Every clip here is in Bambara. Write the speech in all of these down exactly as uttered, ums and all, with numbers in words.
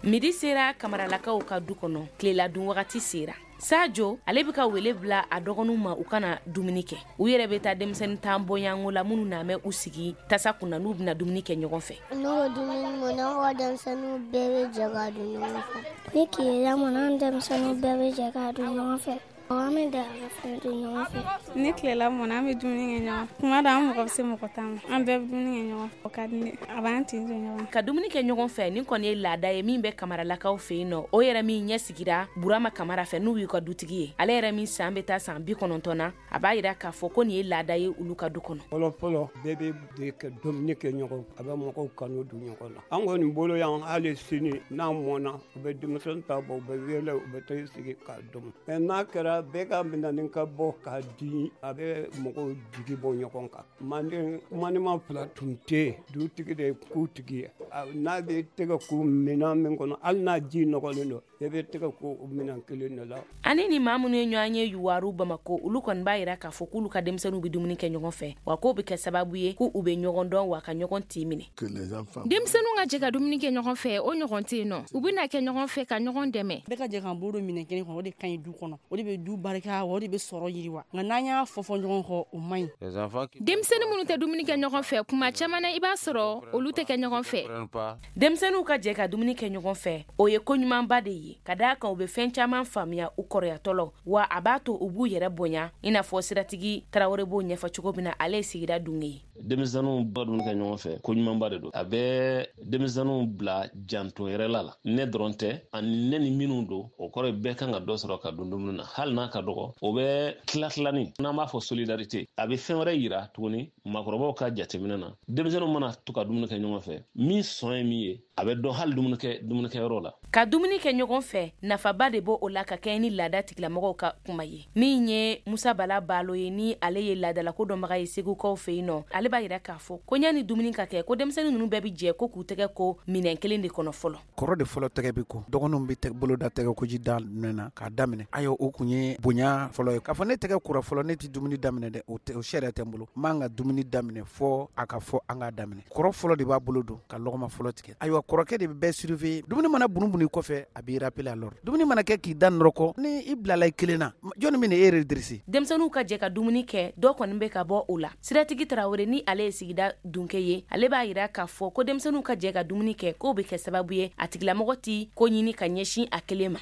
midi sera kamaralakaw ka du kɔnɔ tilela dun wagati sera. Sajo ale bɛ ka wele bila a dɔgɔninw ma u kana dumuni kɛ. U yɛrɛ bɛ taa denmisɛnnin tan bɔɲango la minnu na mɛ u sigi tasa kunna n'u bɛna dumuni kɛ ɲɔgɔn fɛ. N'o dumuni mɔ n'aw denmisɛnninw bɛɛ bɛ jɛ ka dun ɲɔgɔn fɛ. Ni tilela mɔ n'an denmisɛnninw bɛɛ bɛ jɛ ka dun ɲɔgɔn fɛ. An bɛ da ka fɛn dun ɲɔgɔn fɛ. Ni tilela mɔ n'an bɛ dumuni kɛ ɲɔgɔn fɛ. Kuma da an mɔgɔ bɛ se mɔgɔ tan ma. An bɛɛ bɛ dumuni kɛ ɲɔgɔn fɛ. O ka di ne a b'an tin to ɲɔgɔn. Ka dumuni kɛ ɲɔgɔn fɛ nin kɔni ye laada ye min bɛ kamaralakaw fɛ yen nɔ. O yɛrɛ min ɲɛ sigira Burama Kamara fɛ n'u y'u ka dutigi ye. Ale yɛrɛ min san bɛ taa san bi kɔnɔntɔn na a b'a jira k'a fɔ ko nin ye laada ye olu ka du kɔnɔ. Fɔlɔ fɔlɔ bɛɛ bɛ de ka dumuni kɛ ɲɔgɔn a bɛ mɔgɔw kanu dun ɲɔgɔn la. An kɔni bolo yan hali sini n'a mɔna u bɛ denmisɛnnin ta bɔ u bɛ wele u bɛ taa sigi k'a dun. Mɛ n'a kɛra bɛɛ ka minɛni ka bɔ k'a di a bɛ mɔgɔw jigi bɔ ɲɔgɔn kan. Manden manima fila tun tɛ dutigi de ye kutigi ye. N'a bɛ tɛgɛ ko minɛn min kɔnɔ hali n'a ji nɔgɔlen don bɛɛ bɛ tɛgɛ ko minɛn kelen de la. Ani ni maa minnu ye ɲɔgɔn ye Yuwaru Bamako olu kɔni b'a jira k'a fɔ k'olu ka denmisɛnninw bɛ dumuni kɛ ɲɔgɔn fɛ wa k'o bɛ kɛ sababu ye k'u bɛ ɲɔgɔn dɔn wa ka ɲɔgɔn tin minɛ. Denmisɛnninw ka jɛ ka dumuni kɛ ɲɔgɔn fɛ o ɲɔgɔn tɛ yen nɔ u bɛna kɛ ɲɔgɔn fɛ ka ɲɔgɔn dɛmɛ. Bɛɛ ka jɛ k'an bolo minɛ kelen kɔnɔ o de ka ɲi du kɔnɔ o de bɛ du barika o de bɛ sɔrɔ yiriwa nka n'an y'a fɔ fɔ ɲɔgɔn kɔ o man ɲi. Denmisɛnnin minnu tɛ dumuni kɛ ɲɔgɔn fɛ kuma caman na i b'a sɔrɔ olu tɛ kɛ ɲɔgɔn fɛ. Denmisɛnninw ka jɛ ka dumuni kɛ ɲɔgɔn fɛ o ye ko ɲumanba de ye ka d'a kan u bɛ fɛn caman faamuya u kɔrɔyatɔlɔ wa a b'a to u b'u yɛrɛ bonya i n'a fɔ siratigi Tarawele b'o ɲɛfɔ cogo min na ale ye sigida dunge ye. Denmisɛnninw ba dumuni kɛ ɲɔgɔn fɛ ko ɲumanba de don a bɛ denmisɛnninw bila janto yɛrɛ la la ne dɔrɔn tɛ ani ne ni minnu don o kɔrɔ bɛɛ kan ka dɔ sɔrɔ ka dun dumuni na hali n'a ka dɔgɔ o bɛ tila tilani n'an b'a fɔ solidarité a bɛ fɛn wɛrɛ yira tuguni maakɔrɔbaw ka jateminɛ na denmisɛnninw mana to ka dumuni kɛ ɲɔgɔn fɛ min sɔn ye min ye a bɛ dɔn hali dumunikɛ dumunikɛyɔrɔ la. Ka dumuni kɛ ɲɔgɔn fɛ nafaba de b'o o la ka kɛ ni laada tigilamɔgɔw ka kuma ye min ye Musa Bala Balo ye ni ale ye laadala ko dɔnbaga ye Segukaw fɛ yen nɔ ale b'a jira k'a fɔ ko ɲani dumuni ka kɛ ko denmisɛnnin ninnu bɛɛ bɛ jɛ ko k'u tɛgɛ ko minɛn kelen de kɔnɔ fɔlɔ. Kɔrɔ de fɔlɔ tɛgɛ bɛ ko dɔgɔninw bɛ tɛgɛ bolo da tɛgɛ ko ji da na k'a daminɛ ayo o kun ye bonya fɔlɔ ye k'a fɔ ne tɛgɛ kura fɔlɔ ne tɛ dumuni daminɛ dɛ o tɛ o sariya tɛ n bolo n man ka dumuni daminɛ fɔ a ka fɔ an ka daminɛ kɔrɔ fɔlɔ de b'a bolo don ka lɔgɔma fɔlɔ tigɛ ayiwa kɔrɔkɛ de bɛ bɛɛ surveiller dumuni mana bunubunu kɔfɛ a b'i rappeler alors dumuni mana kɛ k'i da nɔrɔkɔ ni i bilala i kelen na jɔnni bɛ e redresser. Denmisɛnninw ka jɛ ka dumuni kɛ dɔ kɔni bɛ ka bɔ o la siratigi Tarawele ni ale ye sigida dunke ye ale b'a jira k'a fɔ ko denmisɛnninw ka jɛ ka dumuni kɛ k'o bɛ kɛ sababu ye a tigilamɔgɔ ti ko ɲini ka ɲɛsin a kelen ma.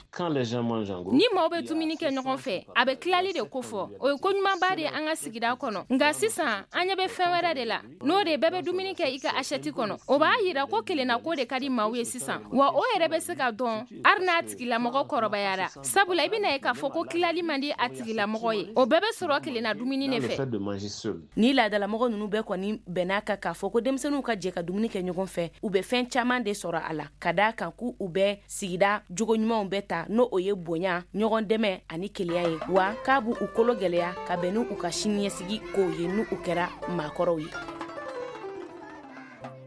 Ni maaw bɛ dumuni kɛ ɲɔgɔn fɛ a bɛ tilali de ko fɔ o ye ko ɲumanba de ye an ka sigida kɔnɔ nka sisan an ɲɛ bɛ fɛn wɛrɛ de la n'o de bɛɛ bɛ dumuni kɛ i ka assiette kɔnɔ o b'a jira ko kelenna ko de ka di maaw ye sisan wa o yɛrɛ bɛ se ka dɔn hali n'a tigilamɔgɔ kɔrɔbayara sabula i bɛna ye k'a fɔ ko tilali man di a tigilamɔgɔ ye o bɛɛ bɛ sɔrɔ kelenna dumuni de fɛ. Ni laadalamɔgɔ ninnu bɛɛ kɔni bɛn'a kan k'a fɔ ko denmisɛnninw ka jɛ ka dumuni kɛ ɲɔgɔn fɛ u bɛ fɛn caman de sɔrɔ a la ka d'a kan k'u bɛ sigida jogo ɲumanw bɛ ta n'o o ye bonya ɲɔgɔn dɛmɛ ani keleya ye wa k'a b'u kolo gɛlɛya ka bɛn n'u ka siniɲɛsigi k'o ye n'u kɛra maakɔrɔw ye.